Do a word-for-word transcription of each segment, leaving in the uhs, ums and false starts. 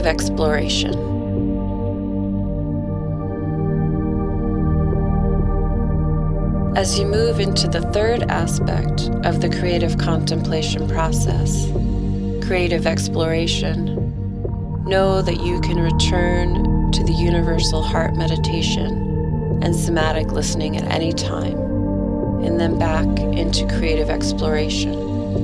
creative exploration. As you move into the third aspect of the creative contemplation process, creative exploration, know that you can return to the universal heart meditation and somatic listening at any time, and then back into creative exploration.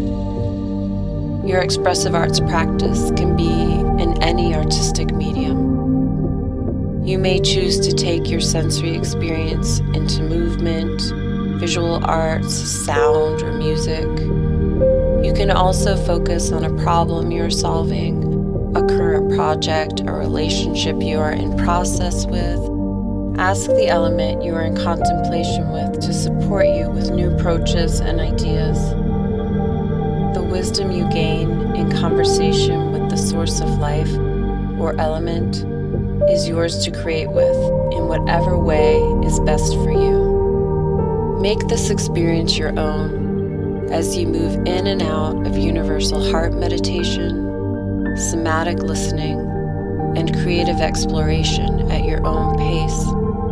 Your expressive arts practice can be in any artistic medium. You may choose to take your sensory experience into movement, visual arts, sound, or music. You can also focus on a problem you're solving, a current project, a relationship you are in process with. Ask the element you are in contemplation with to support you with new approaches and ideas. The wisdom you gain in conversation with the source of life or element is yours to create with in whatever way is best for you. Make this experience your own as you move in and out of universal heart meditation, somatic listening, and creative exploration at your own pace.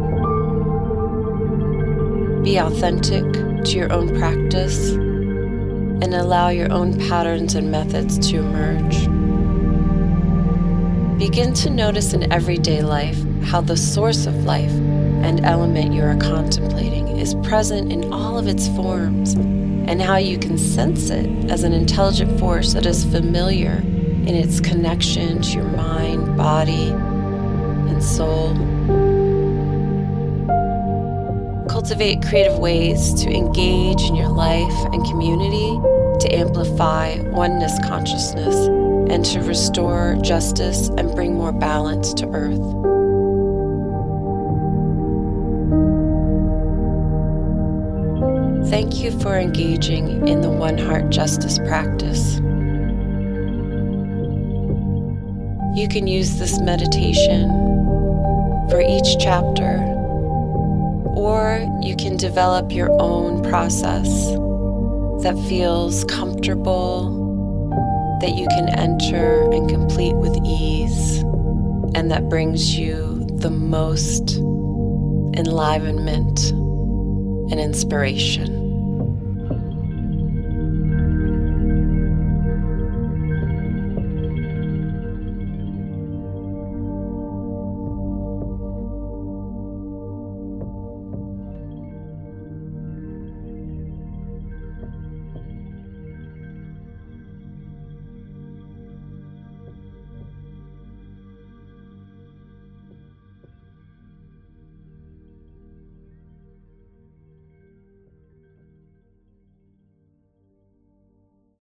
Be authentic to your own practice and allow your own patterns and methods to emerge. Begin to notice in everyday life how the source of life and element you are contemplating is present in all of its forms, and how you can sense it as an intelligent force that is familiar in its connection to your mind, body, and soul. Cultivate creative ways to engage in your life and community to amplify oneness consciousness and to restore justice and bring more balance to Earth. Thank you for engaging in the One Heart Justice practice. You can use this meditation for each chapter, or you can develop your own process that feels comfortable, that you can enter and complete with ease, and that brings you the most enlivenment and inspiration.